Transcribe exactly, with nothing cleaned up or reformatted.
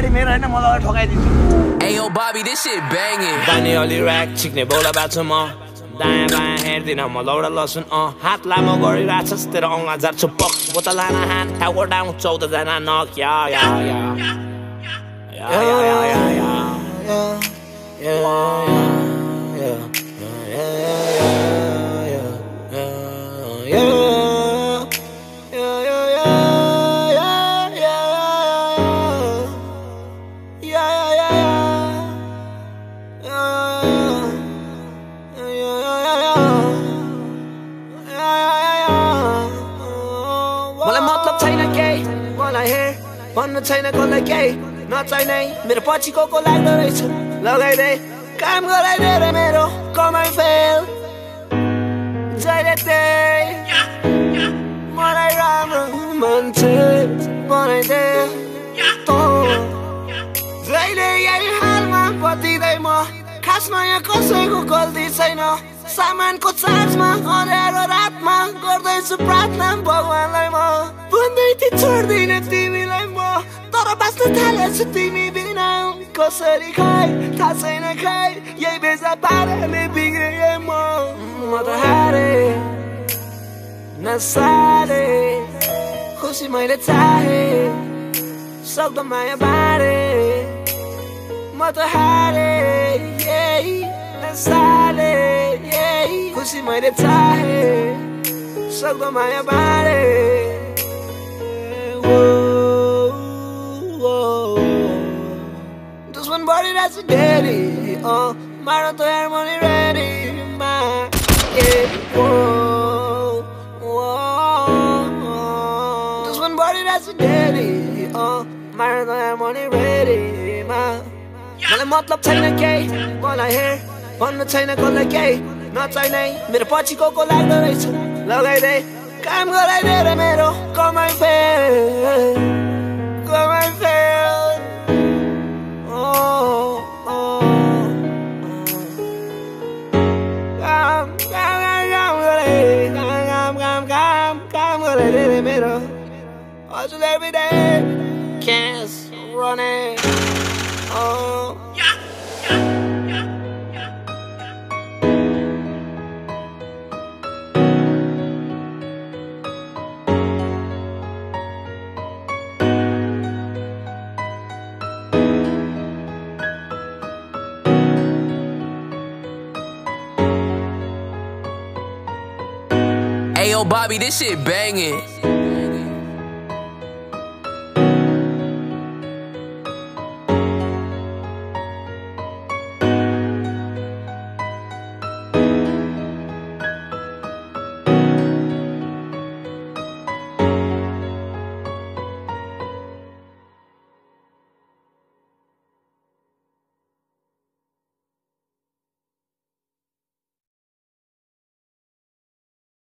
गाडी मेरो हैन म लगाएर ठोकाइदिन्छु Ayo Bobby, this shit banging. गानी अलि र्याक छिक्ने बोला बाछु म दायाँ बायाँ हेर्दिन म लौडा लसुन अँ हात लामो गरिरहेछस् तेरो औँला झार्छु पक बोतल लान हान टाउको डाउन चौध जना नक या या या या या या या या मलाई मतलब छैन केही मलाई हेर भन्नु छैन कसलाई केही नचाहिने मेरो पछि को को लाग्दो रहेछ लगाइदे काम गराइदे रे मेरो कमाइ फेल जहिले त्यही मलाई राम्रो मान्छे बनाइदे तँ जहिले यही हालमा बतिँदै म खासमा यहाँ कसैको गल्ती छैन सामानको चार्जमा अँध्यारो रातमा गर्दैछु प्रार्थना भगवानलाई म भन्दै थिएँ छोड्दिन तिमीलाई म तर बाँच्न थालेछु तिमी बिना कसरी खाइ थाहा छैन खाइ यही बेजा पाराले बिग्रिए म म त हारे नसारे खुसी मैले चाहे सक्दो माया बाँडे म त हारे नसारे खुसी मैले चाहे सक्दो माया बाँडे दुश्मन बढिरहेछ धेरै अँ मार्न तयार मनी रेडी मा दुश्मन बढिरहेछ धेरै अँ मार्न तयार मनी रेडीमा मलाई मतलब छैन केही मलाई हेर भन्नु छैन कसलाई केही नचाहिने मेरो पछि को को लाग्दो रहेछ लगाइदे काम गराइदे रे मेरो कमाइ फेल कमाइ फेल काम काम काम गरे काम काम काम काम गराइदे रे मेरो हजुर every day can't run it oh Ayo Bobby, this shit banging.